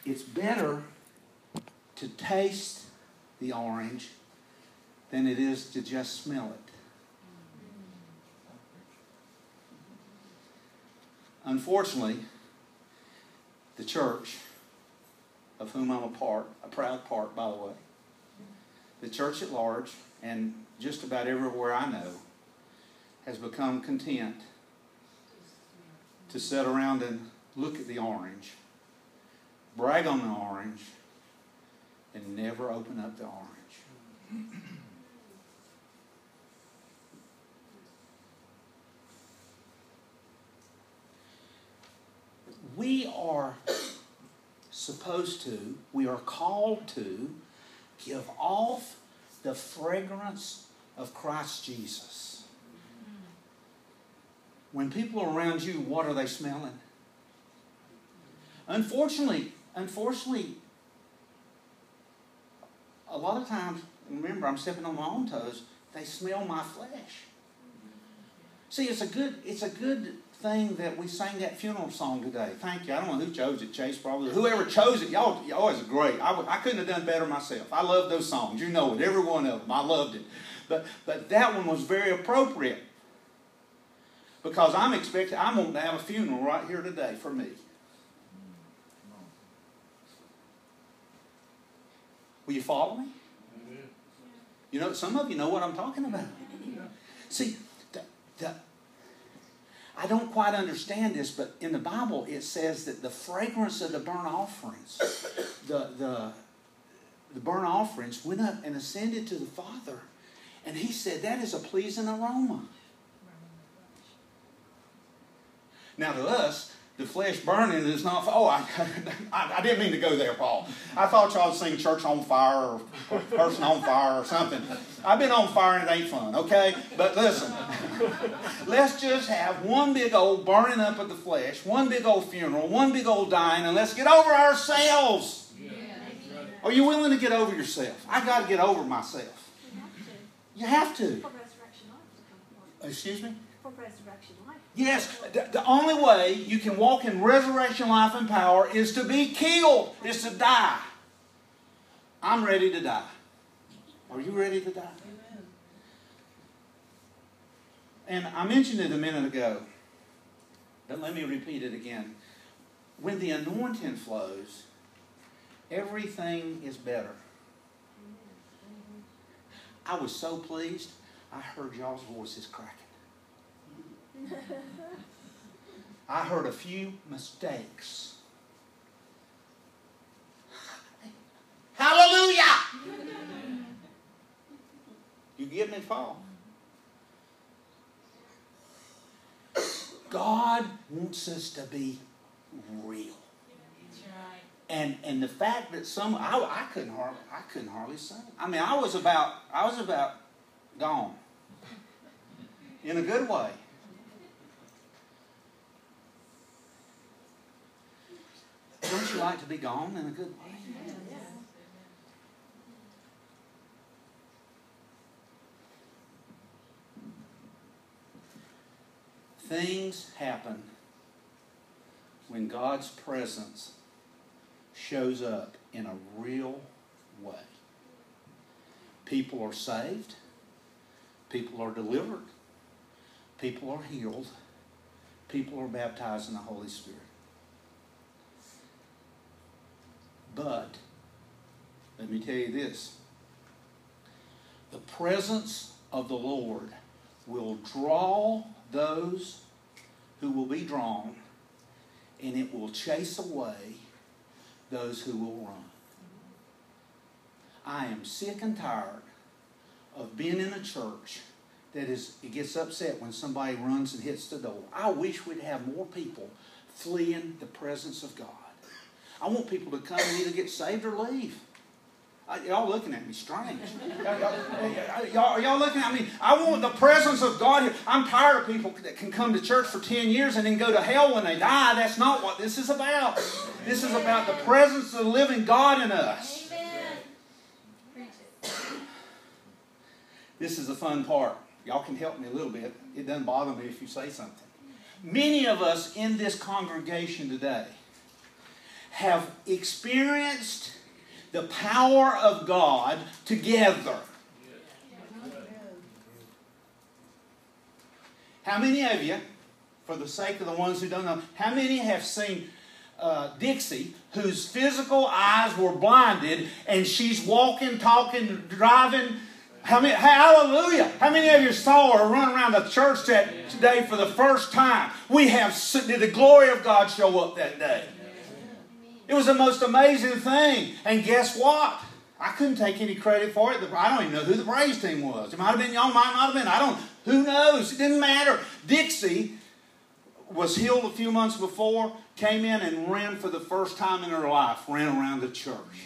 it's better to taste the orange than it is to just smell it. Unfortunately, the church, of whom I'm a proud part, by the way, the church at large, and just about everywhere I know, has become content to sit around and look at the orange, brag on the orange, and never open up the orange. We are supposed to, we are called to give off the fragrance of Christ Jesus. When people are around you, what are they smelling? Unfortunately, a lot of times, remember, I'm stepping on my own toes, they smell my flesh. See, it's a good thing that we sang that funeral song today. Thank you. I don't know who chose it, Chase probably. Whoever chose it, y'all is great. I couldn't have done better myself. I love those songs. You know it, every one of them. I loved it. But that one was very appropriate. Because I'm wanting to have a funeral right here today for me. Will you follow me? You know, some of you know what I'm talking about. See, I don't quite understand this, but in the Bible it says that the fragrance of the burnt offerings, the burnt offerings went up and ascended to the Father, and He said that is a pleasing aroma. Now to us, the flesh burning is not... Oh, I didn't mean to go there, Paul. I thought y'all would sing Church on Fire or Person on Fire or something. I've been on fire and it ain't fun, okay? But listen, let's just have one big old burning up of the flesh, one big old funeral, one big old dying, and let's get over ourselves. Yeah. Are you willing to get over yourself? I got to get over myself. You have to. For resurrection life. Excuse me? For resurrection life. Yes, the only way you can walk in resurrection life and power is to be killed, is to die. I'm ready to die. Are you ready to die? Amen. And I mentioned it a minute ago, but let me repeat it again. When the anointing flows, everything is better. I was so pleased, I heard y'all's voices cracking. I heard a few mistakes. Hallelujah! You get me, Paul? God wants us to be real. And the fact that I couldn't hardly sing. I mean, I was about gone. In a good way. Don't you like to be gone in a good way? Things happen when God's presence shows up in a real way. People are saved. People are delivered. People are healed. People are baptized in the Holy Spirit. But, let me tell you this. The presence of the Lord will draw those who will be drawn, and it will chase away those who will run. I am sick and tired of being in a church that it gets upset when somebody runs and hits the door. I wish we'd have more people fleeing the presence of God. I want people to come and either get saved or leave. Y'all looking at me strange. Y'all looking at me. I want the presence of God here. I'm tired of people that can come to church for 10 years and then go to hell when they die. That's not what this is about. This is about the presence of the living God in us. This is the fun part. Y'all can help me a little bit. It doesn't bother me if you say something. Many of us in this congregation today have experienced the power of God together. How many of you, for the sake of the ones who don't know, how many have seen Dixie, whose physical eyes were blinded, and she's walking, talking, driving? Hallelujah! How many of you saw her run around the church that day for the first time? Did the glory of God show up that day? It was the most amazing thing. And guess what? I couldn't take any credit for it. I don't even know who the praise team was. It might have been y'all, might not have been. Who knows? It didn't matter. Dixie was healed a few months before, came in and ran for the first time in her life, ran around the church.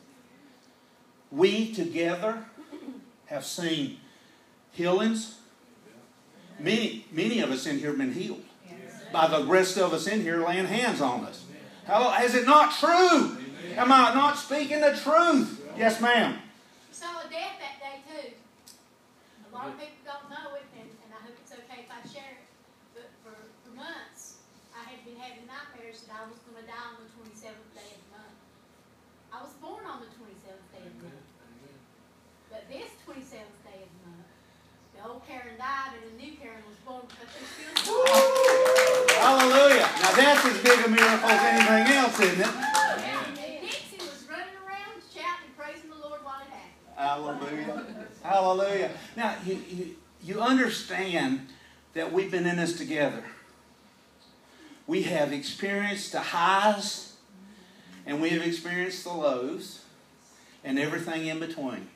We together have seen healings. Many of us in here have been healed by the rest of us in here laying hands on us. Hello, is it not true? Am I not speaking the truth? Yes, ma'am. Saw a death that day too. A lot of people don't know it, and I hope it's okay if I share it. But for months, I had been having nightmares that I was going to die on the 27th day of the month. I was born on the 27th day of the month. But this 27th day of the month, the old Karen died and the new Karen was born because she's still alive. Hallelujah. Now that's as big a miracle as anything else, isn't it? Dixie was running around shouting and praising the Lord while it happened. Hallelujah. Hallelujah. Now, you understand that we've been in this together. We have experienced the highs and we have experienced the lows and everything in between.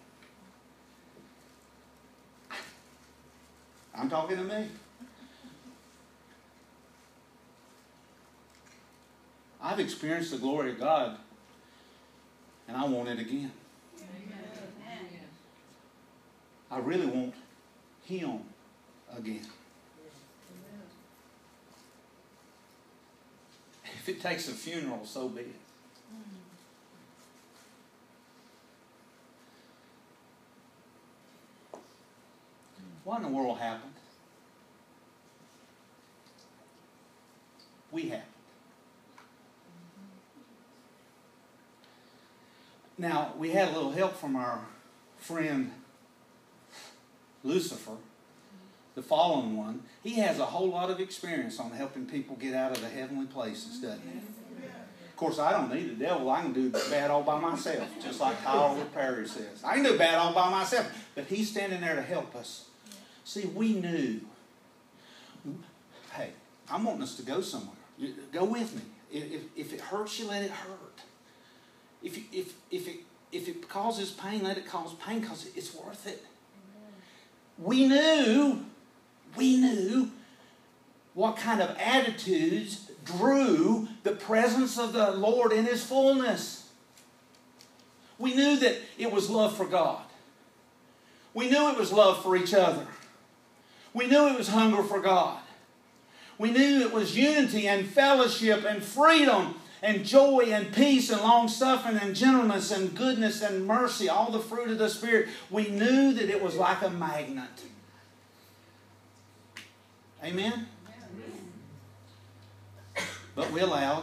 I'm talking to me. I've experienced the glory of God, and I want it again. Amen. I really want Him again. If it takes a funeral, so be it. What in the world happened? We happened. Now, we had a little help from our friend Lucifer, the fallen one. He has a whole lot of experience on helping people get out of the heavenly places, doesn't he? Of course, I don't need the devil. I can do bad all by myself, just like Tyler Perry says. I can do bad all by myself. But he's standing there to help us. See, we knew. Hey, I'm wanting us to go somewhere. Go with me. If it hurts you, let it hurt. If it causes pain, let it cause pain because it's worth it. We knew what kind of attitudes drew the presence of the Lord in His fullness. We knew that it was love for God. We knew it was love for each other. We knew it was hunger for God. We knew it was unity and fellowship and freedom and joy and peace and long-suffering and gentleness and goodness and mercy, all the fruit of the Spirit. We knew that it was like a magnet. Amen? But we allowed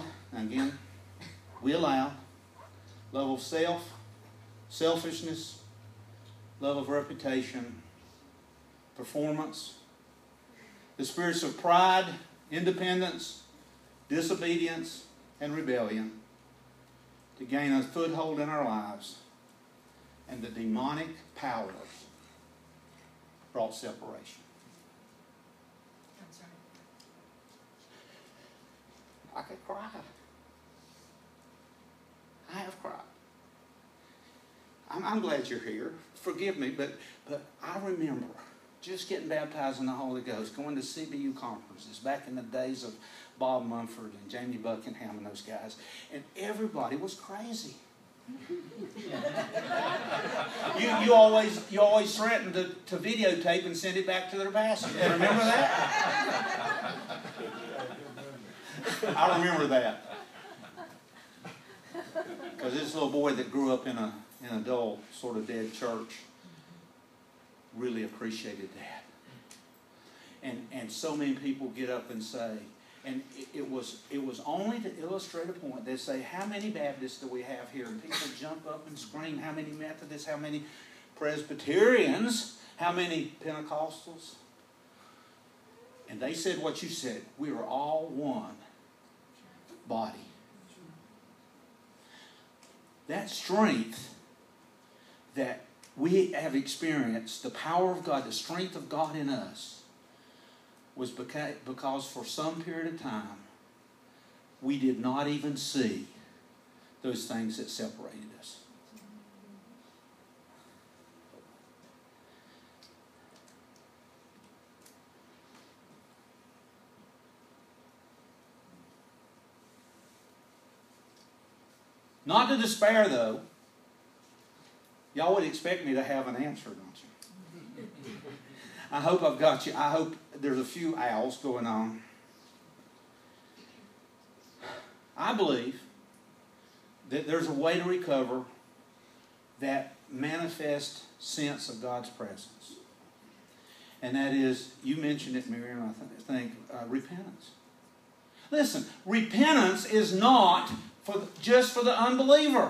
love of self, selfishness, love of reputation, performance, the spirits of pride, independence, disobedience, and rebellion to gain a foothold in our lives. And the demonic powers brought separation. That's right. I could cry. I have cried. I'm glad you're here. Forgive me, but I remember just getting baptized in the Holy Ghost, going to CBU conferences back in the days of Bob Mumford and Jamie Buckingham and those guys, and everybody was crazy. you always threatened to videotape and send it back to their pastor. Remember that? I remember that. Because this little boy that grew up in a dull, sort of dead church really appreciated that. And so many people get up and say, And it was only to illustrate a point. They say, how many Baptists do we have here? And people jump up and scream, how many Methodists, how many Presbyterians, how many Pentecostals? And they said what you said. We are all one body. That strength that we have experienced, the power of God, the strength of God in us, was because for some period of time, we did not even see those things that separated us. Not to despair, though. Y'all would expect me to have an answer, don't you? I hope I've got you. I hope there's a few owls going on. I believe that there's a way to recover that manifest sense of God's presence. And that is, you mentioned it, Miriam, I think, repentance. Listen, repentance is not just for the unbeliever.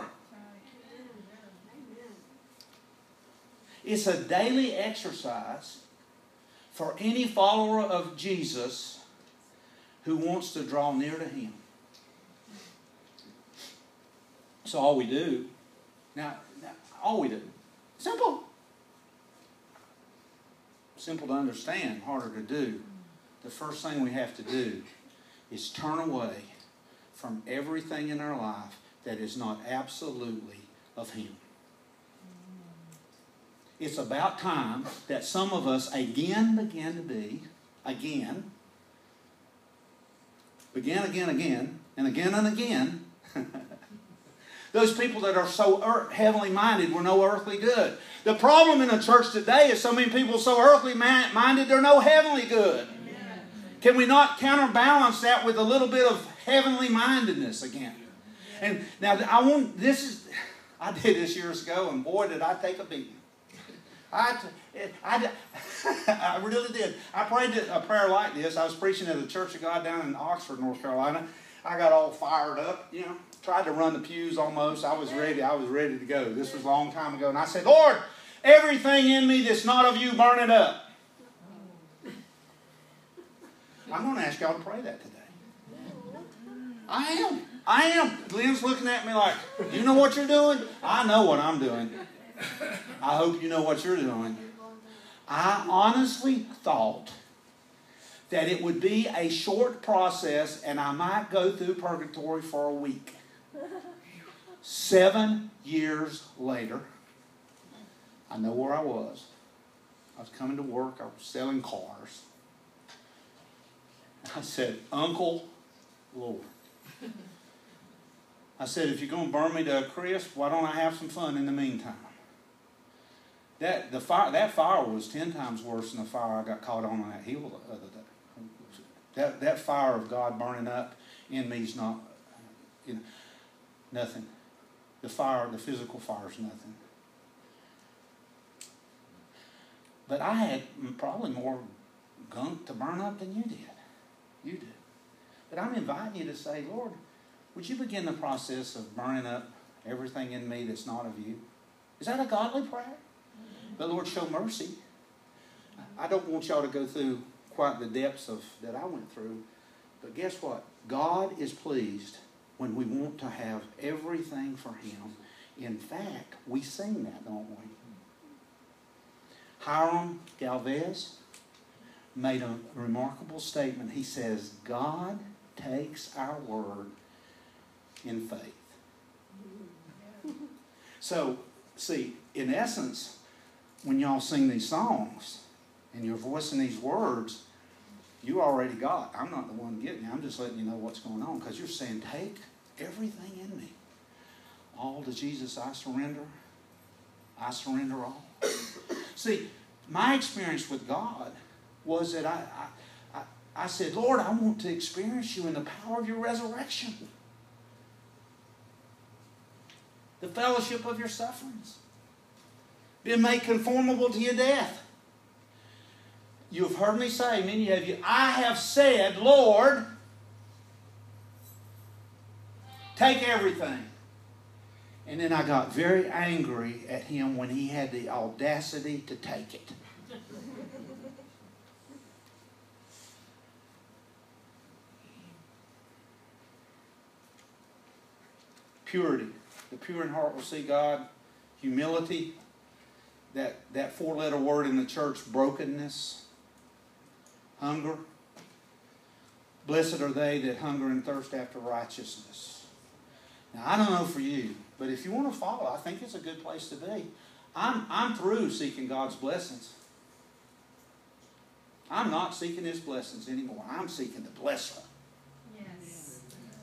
It's a daily exercise for any follower of Jesus who wants to draw near to Him. So all we do, all we do, simple. Simple to understand, harder to do. The first thing we have to do is turn away from everything in our life that is not absolutely of Him. It's about time that some of us again begin to be, again, and again, those people that are so heavenly minded were no earthly good. The problem in the church today is so many people so earthly minded they're no heavenly good. Amen. Can we not counterbalance that with a little bit of heavenly mindedness again? And now I did this years ago, and boy did I take a beating. I really did. I prayed a prayer like this. I was preaching at a Church of God down in Oxford, North Carolina. I got all fired up, tried to run the pews almost. I was ready to go. This was a long time ago. And I said, Lord, everything in me that's not of you, burn it up. I'm going to ask y'all to pray that today. I am. Lynn's looking at me like, you know what you're doing? I know what I'm doing. I hope you know what you're doing. I honestly thought that it would be a short process and I might go through purgatory for a week. 7 years later, I know where I was. I was coming to work. I was selling cars. I said, Uncle Lord. I said, if you're going to burn me to a crisp, why don't I have some fun in the meantime? That fire was 10 times worse than the fire I got caught on that hill the other day. That fire of God burning up in me is not, nothing. The physical fire is nothing. But I had probably more gunk to burn up than you did. You did. But I'm inviting you to say, Lord, would you begin the process of burning up everything in me that's not of you? Is that a godly prayer? But Lord, show mercy. I don't want y'all to go through quite the depths that I went through. But guess what? God is pleased when we want to have everything for Him. In fact, we sing that, don't we? Hiram Galvez made a remarkable statement. He says, God takes our word in faith. So, see, in essence, when y'all sing these songs and you're voicing these words, you already got, I'm not the one getting you. I'm just letting you know what's going on because you're saying, take everything in me. All to Jesus I surrender. I surrender all. See, my experience with God was that I said, Lord, I want to experience you in the power of your resurrection. The fellowship of your sufferings. Being made conformable to your death. You have heard me say, many of you, I have said, Lord, Take everything. And then I got very angry at him when he had the audacity to take it. Purity. The pure in heart will see God. Humility. That four-letter word in the church, brokenness. Hunger. Blessed are they that hunger and thirst after righteousness. Now, I don't know for you, but if you want to follow, I think it's a good place to be. I'm through seeking God's blessings. I'm not seeking His blessings anymore. I'm seeking the blesser. Yes.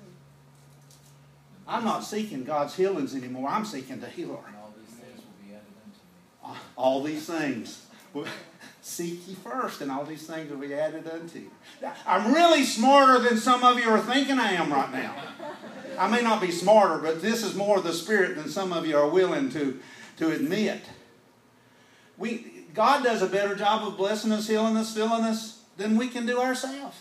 I'm not seeking God's healings anymore. I'm seeking the healer. And all these things will be added unto me. All these things. Seek ye first, and all these things will be added unto you. I'm really smarter than some of you are thinking I am right now. I may not be smarter, but this is more of the Spirit than some of you are willing to admit. God does a better job of blessing us, healing us, filling us than we can do ourselves.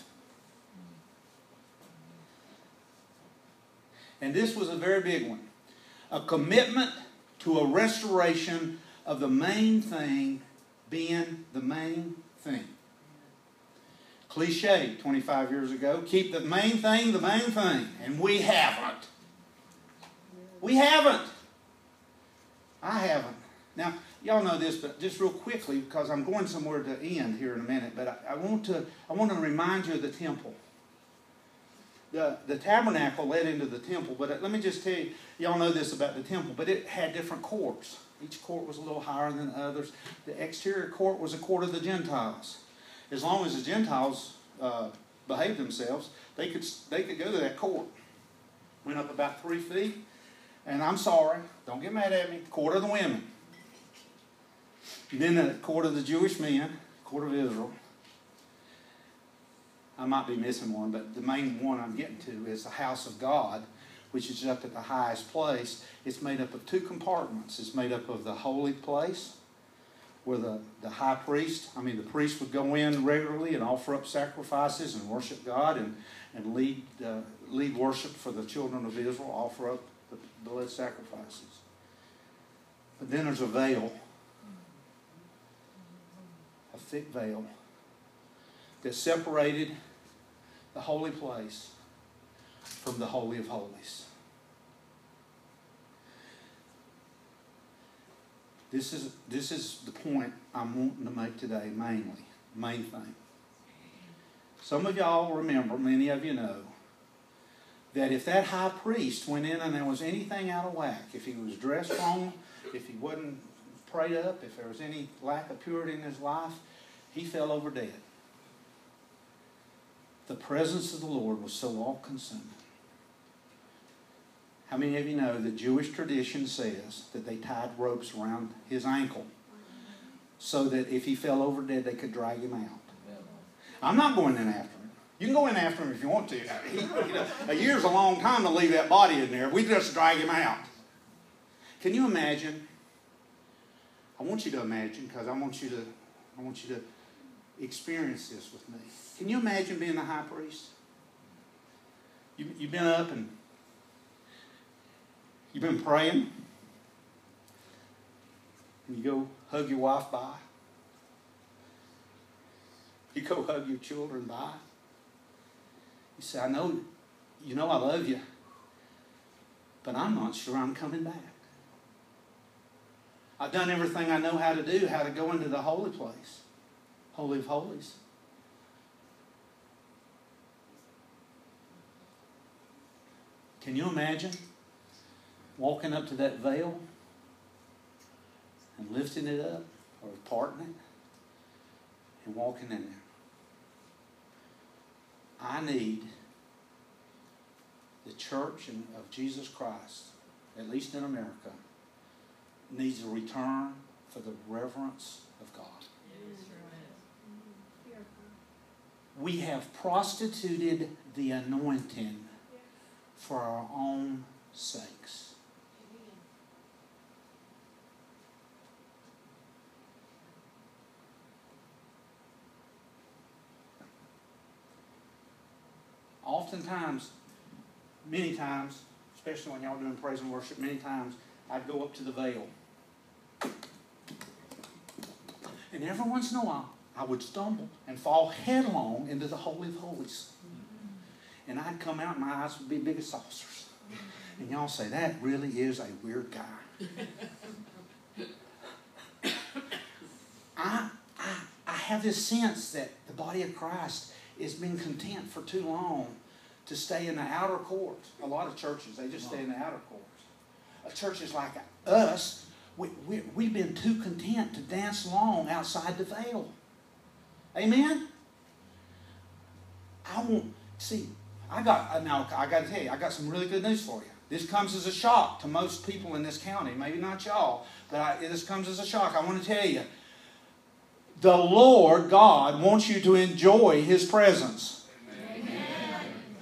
And this was a very big one. A commitment to a restoration of the main thing being the main thing. Cliche 25 years ago. Keep the main thing the main thing. And we haven't. We haven't. I haven't. Now, y'all know this, but just real quickly, because I'm going somewhere to end here in a minute, but I want to remind you of the temple. The tabernacle led into the temple, but let me just tell you, y'all know this about the temple, but it had different courts. Each court was a little higher than the others. The exterior court was a court of the Gentiles. As long as the Gentiles behaved themselves, they could go to that court. Went up about 3 feet, and I'm sorry, don't get mad at me, court of the women. Then the court of the Jewish men, court of Israel. I might be missing one, but the main one I'm getting to is the house of God, which is up at the highest place. It's made up of 2 compartments. It's made up of the holy place, where the high priest, the priest would go in regularly and offer up sacrifices and worship God and lead worship for the children of Israel, offer up the blood sacrifices. But then there's a veil, a thick veil, that separated the holy place from the Holy of Holies. This is the point I'm wanting to make today, main thing. Some of y'all remember, many of you know, that if that high priest went in and there was anything out of whack, if he was dressed wrong, if he wasn't prayed up, if there was any lack of purity in his life, he fell over dead. The presence of the Lord was so all-consuming. How many of you know that Jewish tradition says that they tied ropes around his ankle so that if he fell over dead, they could drag him out? I'm not going in after him. You can go in after him if you want to. A year's a long time to leave that body in there. We just drag him out. Can you imagine? I want you to imagine, because I want you to experience this with me. Can you imagine being the high priest? You've been up and you've been praying, and you go hug your wife by. You go hug your children by. You say, I know I love you, but I'm not sure I'm coming back. I've done everything I know how to do, how to go into the holy place, Holy of Holies. Can you imagine walking up to that veil and lifting it up or parting it and walking in there? I need the church of Jesus Christ, at least in America, needs a return for the reverence of God. We have prostituted the anointing for our own sakes. Oftentimes, many times, especially when y'all doing praise and worship, many times I'd go up to the veil. And every once in a while, I would stumble and fall headlong into the Holy of Holies. And I'd come out and my eyes would be big as saucers. And y'all say, that really is a weird guy. I have this sense that the body of Christ has been content for too long to stay in the outer courts. A lot of churches, they just stay in the outer courts. Churches like us, we've been too content to dance long outside the veil. Amen? I got to tell you, I got some really good news for you. This comes as a shock to most people in this county. Maybe not y'all, but this comes as a shock. I want to tell you, the Lord God wants you to enjoy His presence. Amen.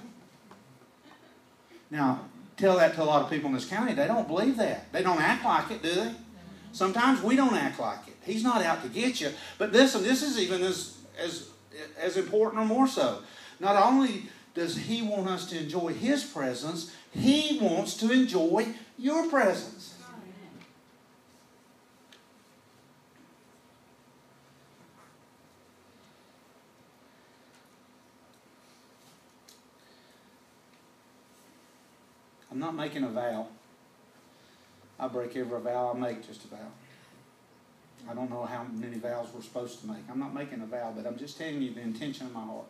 Now, tell that to a lot of people in this county. They don't believe that. They don't act like it, do they? Sometimes we don't act like it. He's not out to get you. But this is even as important or more so. Not only does He want us to enjoy His presence, He wants to enjoy your presence. I'm not making a vow. I break every vow I make, just about. I don't know how many vows we're supposed to make. I'm not making a vow, but I'm just telling you the intention of my heart.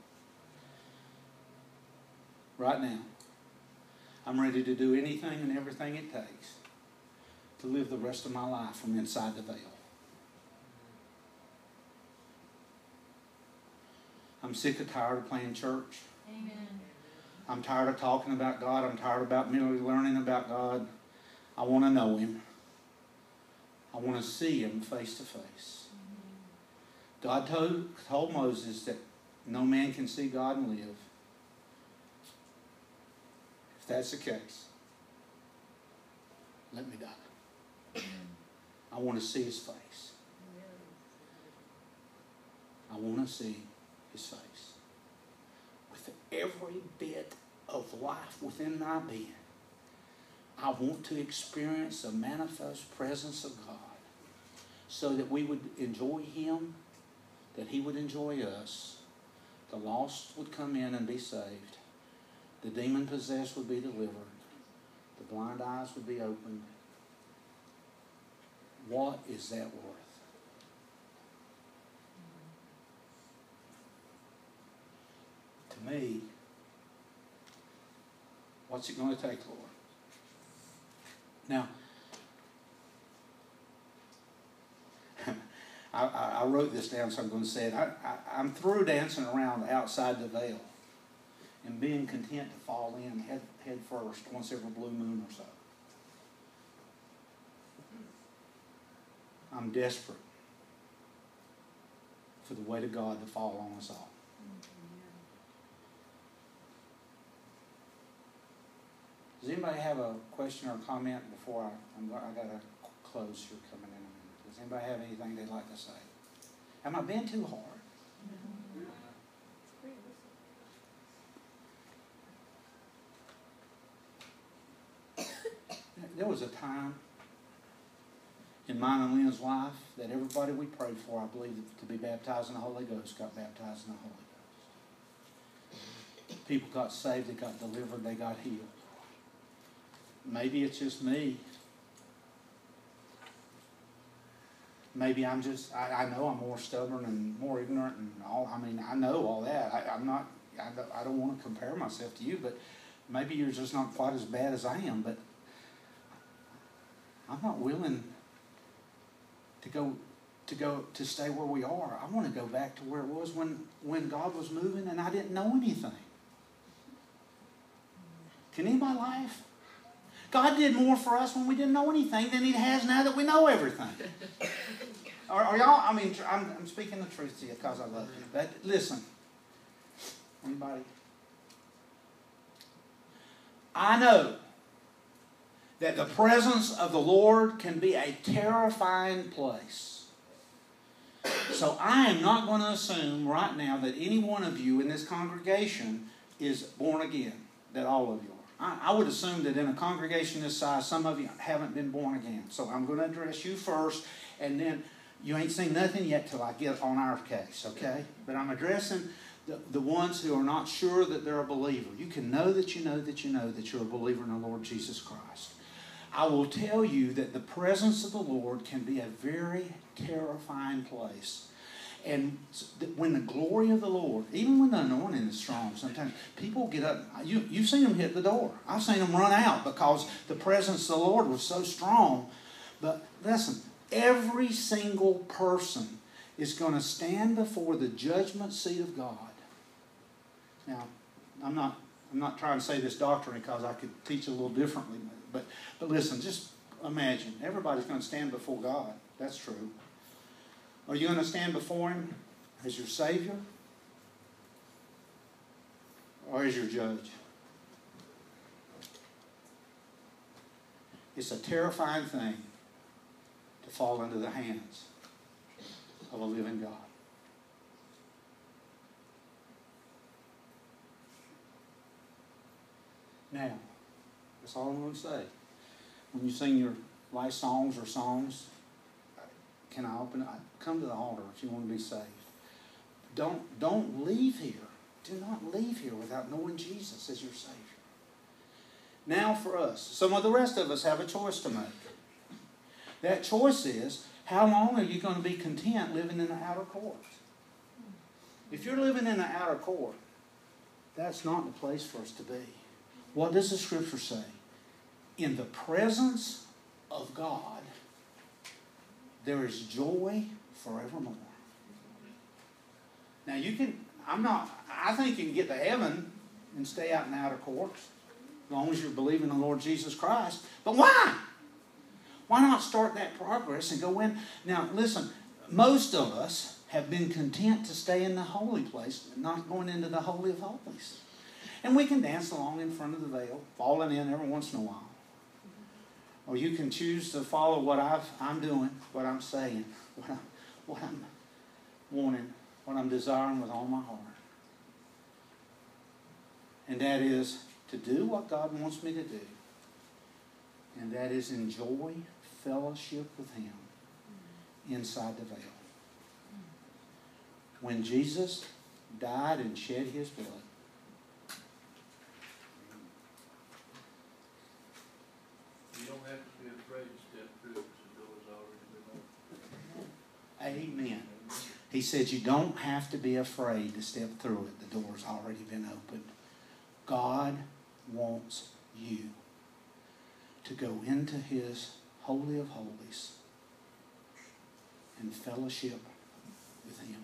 Right now, I'm ready to do anything and everything it takes to live the rest of my life from inside the veil. I'm sick and tired of playing church. Amen. I'm tired of talking about God. I'm tired about merely learning about God. I want to know Him. I want to see Him face to face. God told Moses that no man can see God and live. If that's the case, let me die. I want to see His face. I want to see His face. With every bit of life within my being, I want to experience the manifest presence of God so that we would enjoy Him, that He would enjoy us, the lost would come in and be saved, the demon-possessed would be delivered, the blind eyes would be opened. What is that worth? To me, what's it going to take, Lord? Now, I wrote this down, so I'm going to say it. I'm through dancing around outside the veil and being content to fall in head first once every blue moon or so. I'm desperate for the weight of God to fall on us all. Does anybody have a question or comment before I got to close here coming in a minute? Does anybody have anything they'd like to say? Am I being too hard? There was a time in mine and Lynn's life that everybody we prayed for, I believe, to be baptized in the Holy Ghost, got baptized in the Holy Ghost. People got saved, they got delivered, they got healed. Maybe it's just me. Maybe I'm just, I know I'm more stubborn and more ignorant and all. I mean, I know all that. I don't want to compare myself to you, but maybe you're just not quite as bad as I am. But I'm not willing to stay where we are. I want to go back to where it was when God was moving and I didn't know anything. Can anybody laugh? God did more for us when we didn't know anything than He has now that we know everything. Are y'all? I mean, I'm speaking the truth to you because I love you. But listen, anybody? I know that the presence of the Lord can be a terrifying place. So I am not going to assume right now that any one of you in this congregation is born again, that all of you are. I would assume that in a congregation this size, some of you haven't been born again. So I'm going to address you first, and then you ain't seen nothing yet till I get on our case, okay? But I'm addressing the ones who are not sure that they're a believer. You can know that you know that you know that you're a believer in the Lord Jesus Christ. I will tell you that the presence of the Lord can be a very terrifying place. And when the glory of the Lord, even when the anointing is strong, sometimes people get up. You've seen them hit the door. I've seen them run out because the presence of the Lord was so strong. But listen, every single person is going to stand before the judgment seat of God. Now, I'm not trying to say this doctrine because I could teach a little differently. But listen, just imagine. Everybody's going to stand before God. That's true. Are you going to stand before Him as your Savior or as your judge? It's a terrifying thing to fall into the hands of a living God. Now, that's all I'm going to say. When you sing your life songs or songs, can I open it? Come to the altar if you want to be saved. Don't leave here. Do not leave here without knowing Jesus as your Savior. Now for us, some of the rest of us have a choice to make. That choice is, how long are you going to be content living in the outer court? If you're living in the outer court, that's not the place for us to be. What does the Scripture say? In the presence of God, there is joy forevermore. Now I think you can get to heaven and stay out in the outer courts as long as you believe in the Lord Jesus Christ. But why? Why not start that progress and go in? Now listen, most of us have been content to stay in the holy place, not going into the Holy of Holies. And we can dance along in front of the veil, falling in every once in a while. Or you can choose to follow what I'm doing, what I'm saying, what I'm wanting, what I'm desiring with all my heart. And that is to do what God wants me to do. And that is enjoy fellowship with Him inside the veil. When Jesus died and shed His blood, you don't have to be afraid to step through because the door's already been opened. amen. He said you don't have to be afraid to step through it. The door's already been opened. God wants you to go into His Holy of Holies and fellowship with Him.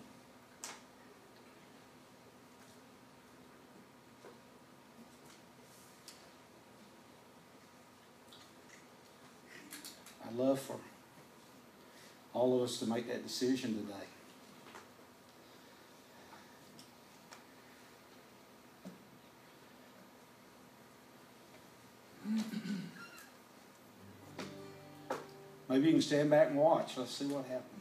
I'd love for all of us to make that decision today. Maybe you can stand back and watch. Let's see what happens.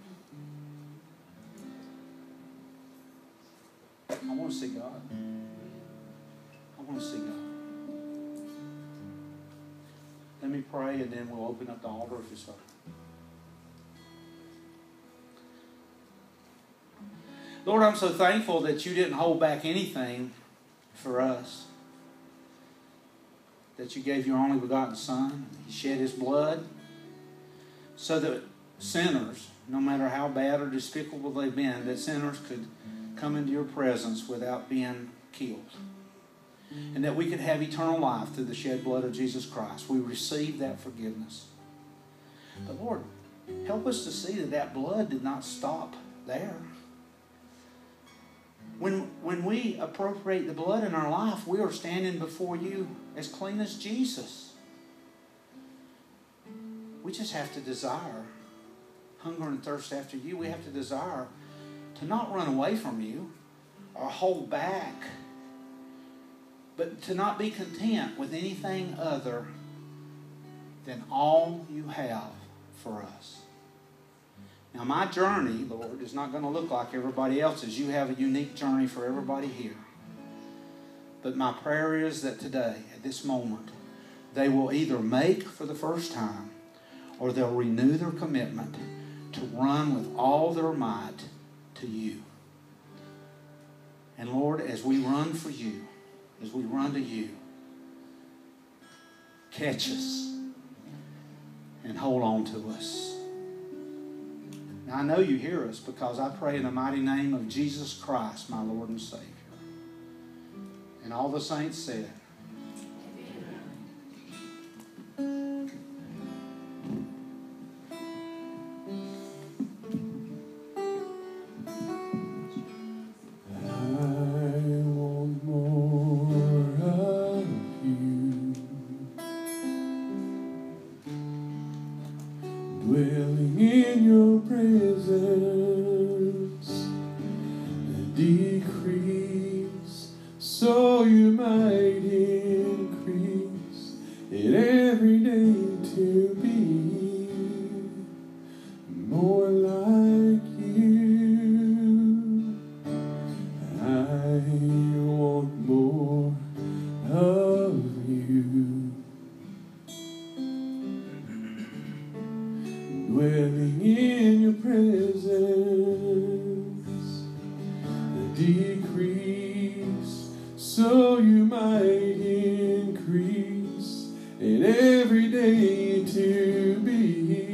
I want to see God. I want to see God. Let me pray and then we'll open up the altar if it's so. Lord, I'm so thankful that you didn't hold back anything for us. That you gave your only begotten Son. He shed His blood so that sinners, no matter how bad or despicable they've been, that sinners could come into your presence without being killed. And that we could have eternal life through the shed blood of Jesus Christ. We receive that forgiveness. But Lord, help us to see that that blood did not stop there. When we appropriate the blood in our life, we are standing before you as clean as Jesus. We just have to desire, hunger and thirst after you. We have to desire to not run away from you or hold back, but to not be content with anything other than all you have for us. Now, my journey, Lord, is not going to look like everybody else's. You have a unique journey for everybody here. But my prayer is that today, at this moment, they will either make for the first time or they'll renew their commitment to run with all their might to you. And Lord, as we run for you, as we run to you, catch us and hold on to us. Now, I know you hear us because I pray in the mighty name of Jesus Christ, my Lord and Savior. And all the saints said, dwelling in your presence, decrease so you might increase it every day to be more like you. I want more of you. Dwelling in your presence, decrease so you might increase, and every day to be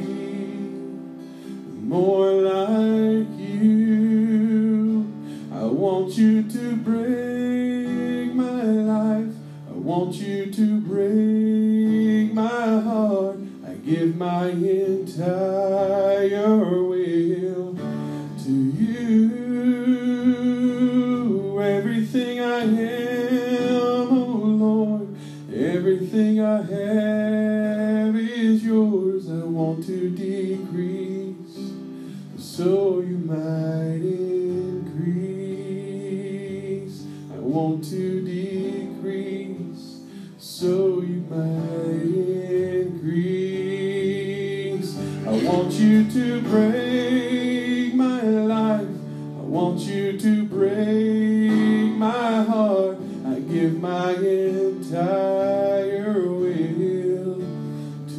more like you. I want you to bring my life. I want you to bring my heart. I give my entire will to you. Everything I am, oh Lord, everything I have is yours. I want to decrease so you might increase. I want to decrease so you might increase. I want you to break my life. I want you to break my heart. I give my entire will to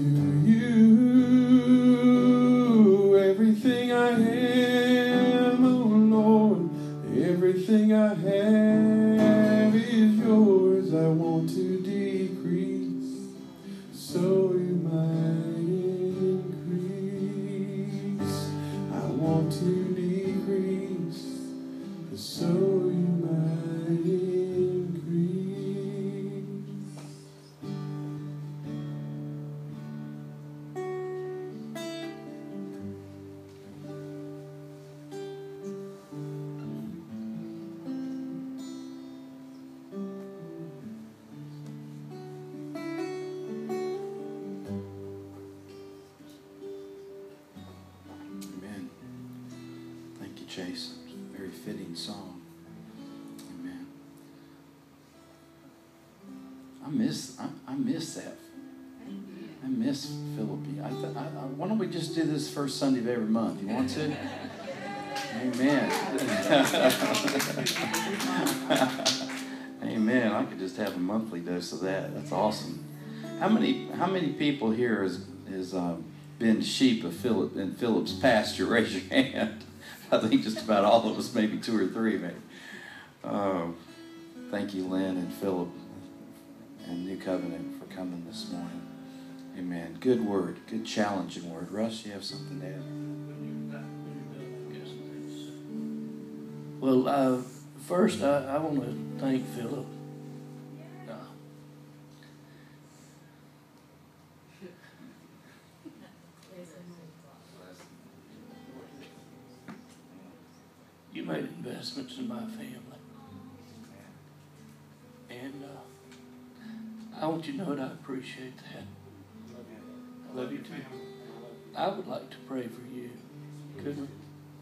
you. Everything I am, oh Lord, everything I have is yours. I want to decrease so you might increase. I want to decrease so you might increase. Amen. Thank you, Jason. Very fitting song. Amen. I miss that. I miss Philippi. Why don't we just do this first Sunday of every month? You want to? Amen. Amen. I could just have a monthly dose of that. That's awesome. How many people here has been sheep of Philip in Philip's pasture? Raise your hand. I think just about all of us, maybe two or three, maybe. Thank you, Lynn and Philip and New Covenant for coming this morning. Amen. Good word. Good challenging word. Russ, you have something to add? Well, first, I want to thank Philip. You made investments in my family. And I want you to know that I appreciate that. I love you too. I would like to pray for you. Could we?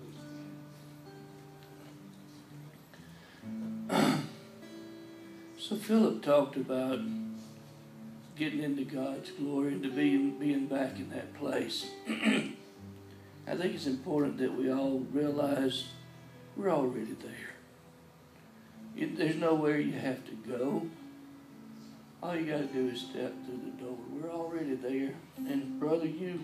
So Philip talked about getting into God's glory and to being back in that place. I think it's important that we all realize we're already there. There's nowhere you have to go. All you got to do is step through the door. We're already there. And brother, you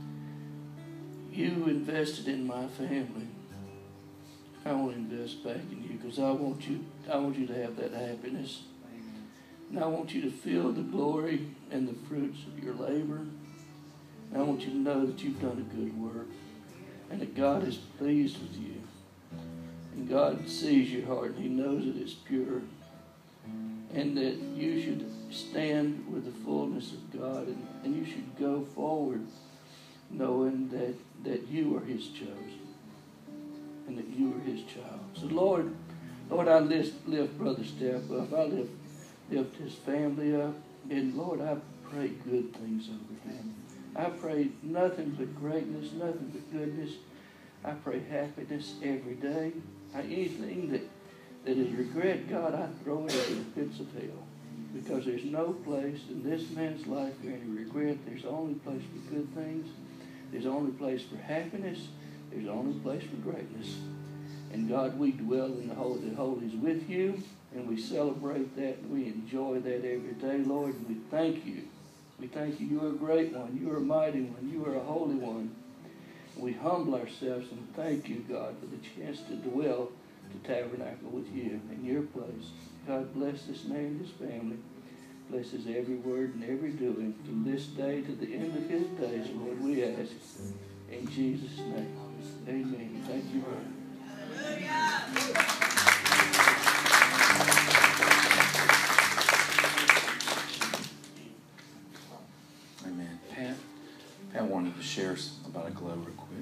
invested in my family. I want to invest back in you because I want you to have that happiness. And I want you to feel the glory and the fruits of your labor. And I want you to know that you've done a good work and that God is pleased with you. And God sees your heart and He knows that it's pure. And that you should stand with the fullness of God and you should go forward knowing that you are His chosen and that you are His child. So Lord, I lift Brother Steph up. I lift his family up. And Lord, I pray good things over him. I pray nothing but greatness, nothing but goodness. I pray happiness every day. Anything that is regret, God, I throw it into the pits of hell. Because there's no place in this man's life for any regret. There's only place for good things. There's only place for happiness. There's only place for greatness. And God, we dwell in the Holy of Holies with you, and we celebrate that, and we enjoy that every day, Lord, and we thank you. We thank you. You are a great one. You are a mighty one. You are a holy one. And we humble ourselves and thank you, God, for the chance to dwell, to tabernacle with you in your place. God, bless this man and his family. Bless his every word and every doing from this day to the end of his days, Lord, we ask. In Jesus' name, amen. Thank you, Lord. Amen. Pat wanted to share about a glow real quick.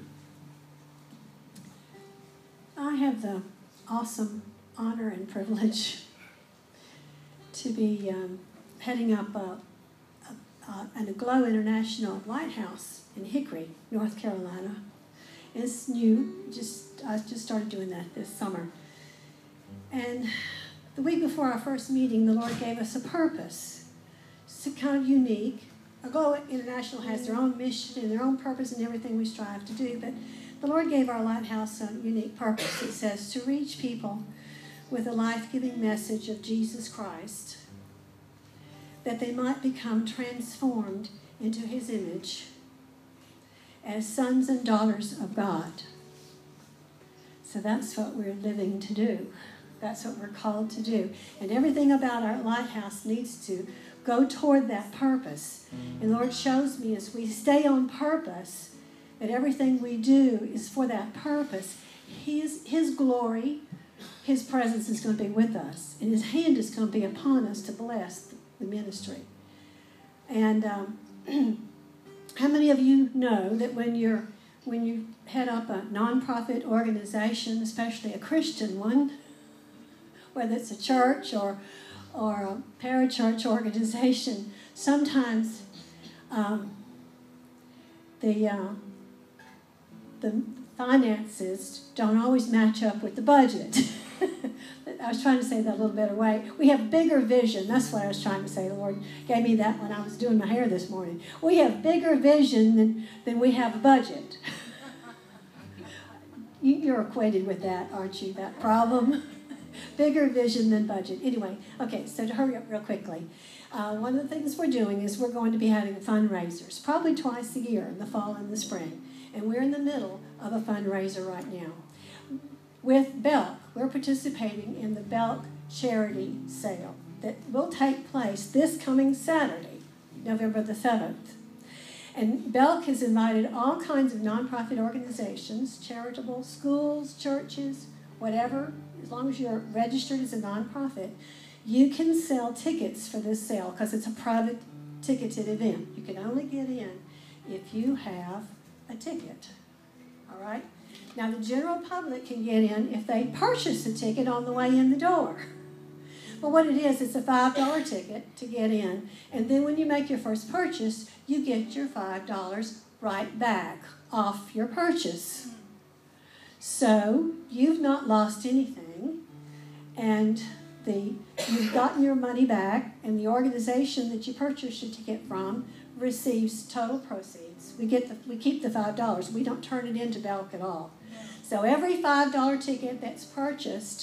I have the awesome honor and privilege to be heading up an Aglow International Lighthouse in Hickory, North Carolina. It's new. I just started doing that this summer. And the week before our first meeting, the Lord gave us a purpose. It's kind of unique. Aglow International has their own mission and their own purpose and everything we strive to do, but the Lord gave our lighthouse a unique purpose. It says to reach people with the life-giving message of Jesus Christ, that they might become transformed into His image as sons and daughters of God. So that's what we're living to do. That's what we're called to do. And everything about our lighthouse needs to go toward that purpose. And the Lord shows me as we stay on purpose, that everything we do is for that purpose. His glory, His presence is going to be with us. And His hand is going to be upon us to bless the ministry. And how many of you know that when you head up a nonprofit organization, especially a Christian one, whether it's a church or a parachurch organization, sometimes the finances don't always match up with the budget. I was trying to say that a little better way. We have bigger vision. That's what I was trying to say. The Lord gave me that when I was doing my hair this morning. We have bigger vision than we have a budget. You're acquainted with that, aren't you, that problem? Bigger vision than budget. Anyway, okay, so to hurry up real quickly. One of the things we're doing is we're going to be having fundraisers, probably twice a year, in the fall and the spring. And we're in the middle of a fundraiser right now. With Belk, we're participating in the Belk charity sale that will take place this coming Saturday, November the 7th. And Belk has invited all kinds of nonprofit organizations, charitable schools, churches, whatever. As long as you're registered as a nonprofit, you can sell tickets for this sale because it's a private ticketed event. You can only get in if you have a ticket. All right? Now, the general public can get in if they purchase a ticket on the way in the door. But what it is, it's a $5 ticket to get in. And then when you make your first purchase, you get your $5 right back off your purchase. So you've not lost anything, and you've gotten your money back, and the organization that you purchased your ticket from receives total proceeds. We keep the $5. We don't turn it into Belk at all. So every $5 ticket that's purchased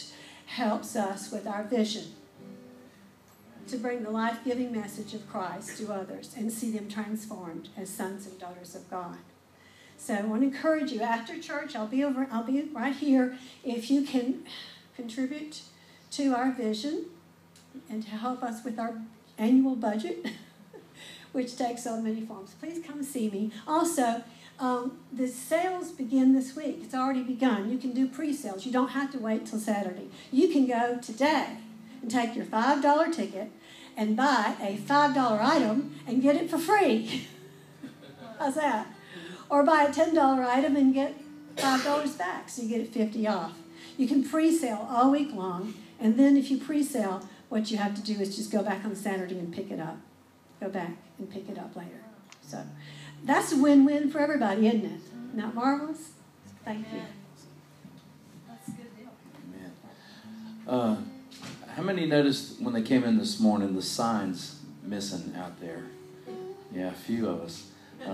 helps us with our vision to bring the life-giving message of Christ to others and see them transformed as sons and daughters of God. So I want to encourage you, after church, I'll be right here. If you can contribute to our vision and to help us with our annual budget, which takes on many forms, please come see me. Also, the sales begin this week. It's already begun. You can do pre-sales. You don't have to wait till Saturday. You can go today and take your $5 ticket and buy a $5 item and get it for free. How's that? Or buy a $10 item and get $5 back, so you get it 50 off. You can pre-sale all week long, and then if you pre-sale, what you have to do is just go back on Saturday and pick it up. Go back and pick it up later. So that's a win-win for everybody, isn't it? Not marvelous? Thank you. That's a good deal. Amen. How many noticed when they came in this morning the signs missing out there? Yeah, a few of us.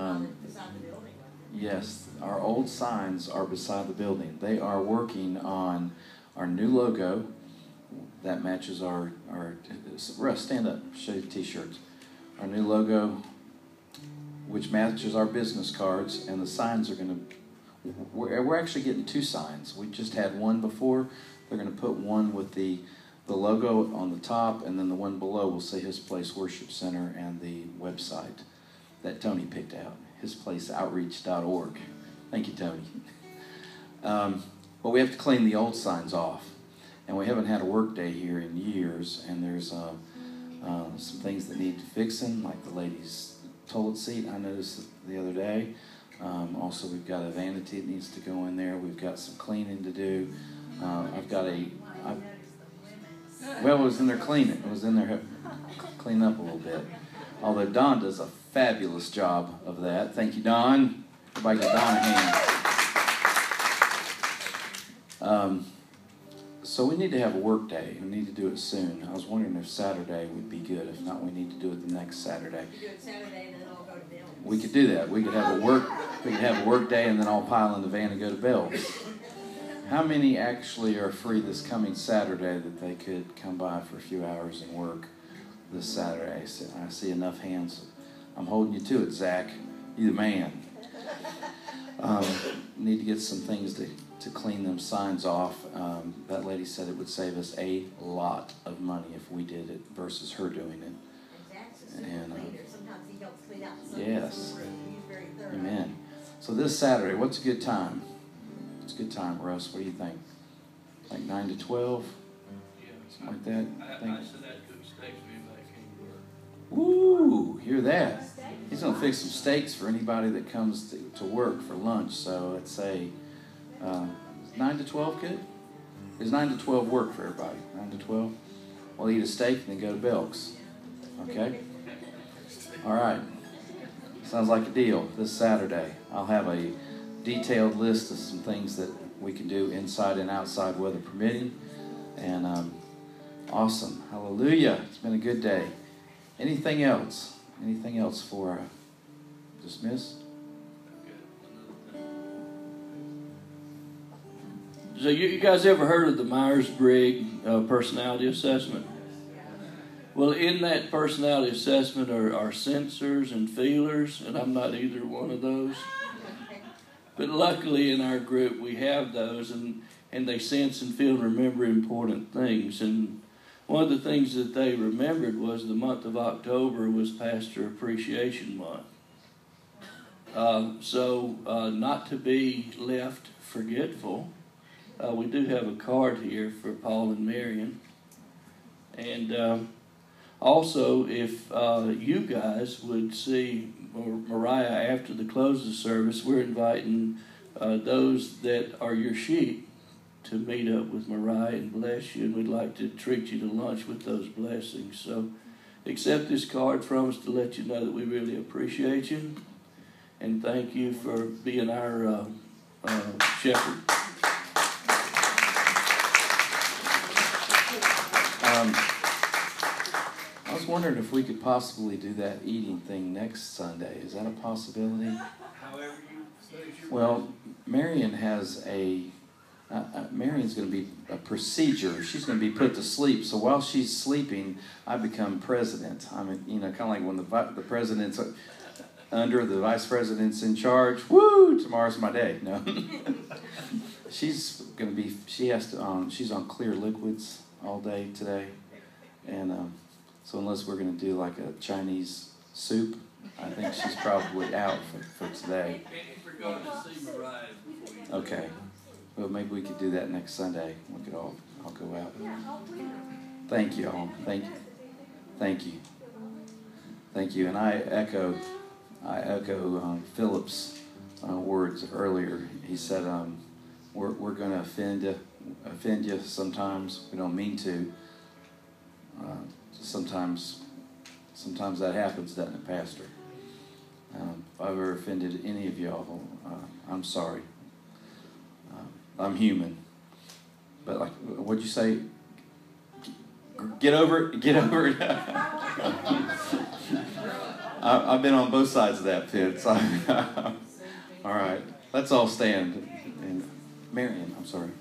Yes, our old signs are beside the building. They are working on our new logo that matches our Russ, stand up, show you the t-shirts. Our new logo, which matches our business cards, and the signs are going to, we're actually getting 2 signs. We just had one before. They're going to put one with the logo on the top, and then the one below will say His Place Worship Center and the website that Tony picked out, hisplaceoutreach.org. Thank you, Tony. But we have to clean the old signs off, and we haven't had a work day here in years, and there's some things that need fixing, like the ladies' toilet seat I noticed the other day. Also, we've got a vanity that needs to go in there. We've got some cleaning to do. Well, it was in there cleaning. It was in there cleaning up a little bit. Although Don does a fabulous job of that. Thank you, Don. Everybody give Don a hand. So we need to have a work day. We need to do it soon. I was wondering if Saturday would be good. If not, we need to do it the next Saturday. You do it Saturday and then I'll go to Bill's. We could do that. We could have a work day and then all pile in the van and go to Bell's. How many actually are free this coming Saturday that they could come by for a few hours and work this Saturday? So I see enough hands. I'm holding you to it, Zach. You're the man. Need to get some things to clean them signs off. That lady said it would save us a lot of money if we did it versus her doing it. Zach's a super cleaner. Sometimes he helps clean out some Yes. He's very thorough. Amen. So this Saturday, what's a good time? It's a good time, Russ. What do you think? Like 9 to 12? Yeah. Something like that? I said that cook steaks for anybody that came to work. Woo! Hear that? He's going to fix some steaks for anybody that comes to work for lunch. So let's say 9 to 12 good? Is 9 to 12 work for everybody? 9 to 12? We'll eat a steak and then go to Belk's. Okay? All right. Sounds like a deal. This Saturday, I'll have a detailed list of some things that we can do inside and outside, weather permitting. And awesome. Hallelujah. It's been a good day. Anything else? Anything else for dismiss? So you guys ever heard of the Myers-Briggs personality assessment? Well, in that personality assessment are sensors and feelers, and I'm not either one of those. But luckily in our group we have those, and they sense and feel and remember important things. And one of the things that they remembered was the month of October was Pastor Appreciation Month. So not to be left forgetful, we do have a card here for Paul and Marion. And also, if you guys would see Mariah after the close of the service, we're inviting those that are your sheep to meet up with Mariah and bless you, and we'd like to treat you to lunch with those blessings. So accept this card from us to let you know that we really appreciate you, and thank you for being our shepherd. I was wondering if we could possibly do that eating thing next Sunday. Is that a possibility? However you. Well, Marion has a Marion's going to be a procedure. She's going to be put to sleep. So while she's sleeping, I become president. I mean, you know, kind of like when the president's under, the vice president's in charge. Woo! Tomorrow's my day. No, she's going to be. She has to. She's on clear liquids all day today, and so unless we're going to do like a Chinese soup, I think she's probably out for today. We're going to see Mariah before you. Okay. Well, maybe we could do that next Sunday. We could all go out. Thank you all. Thank you. Thank you. Thank you. And I echo Philip's words earlier. He said, "We're going to offend you sometimes. We don't mean to. Sometimes that happens, doesn't it, Pastor? If I've ever offended any of y'all, I'm sorry. I'm human." But like, what'd you say? Get over it. Get over it. I've been on both sides of that pit. So all right, let's all stand. And Marion, I'm sorry.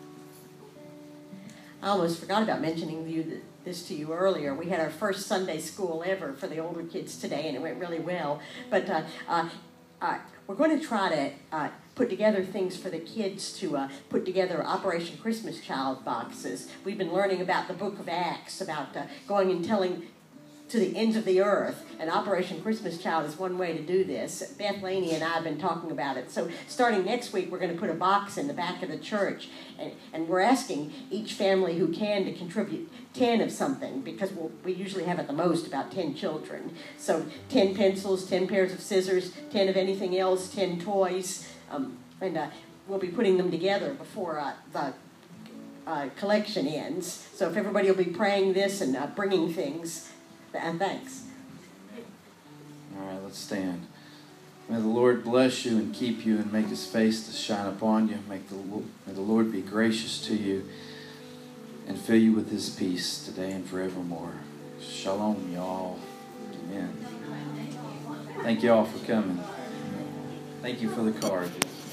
I almost forgot about mentioning this to you earlier. We had our first Sunday school ever for the older kids today, and it went really well. But we're going to try to put together things for the kids to put together Operation Christmas Child boxes. We've been learning about the book of Acts, about going and telling to the ends of the earth, and Operation Christmas Child is one way to do this. Beth Laney and I have been talking about it. So starting next week, we're going to put a box in the back of the church, and we're asking each family who can to contribute 10 of something, because we usually have at the most about 10 children. So 10 pencils, 10 pairs of scissors, 10 of anything else, 10 toys, and we'll be putting them together before the collection ends. So if everybody will be praying this and bringing things, and thanks. All right, let's stand. May the Lord bless you and keep you and make his face to shine upon you. May the Lord be gracious to you and fill you with his peace today and forevermore. Shalom, y'all. Amen. Thank you all for coming. Thank you for the card.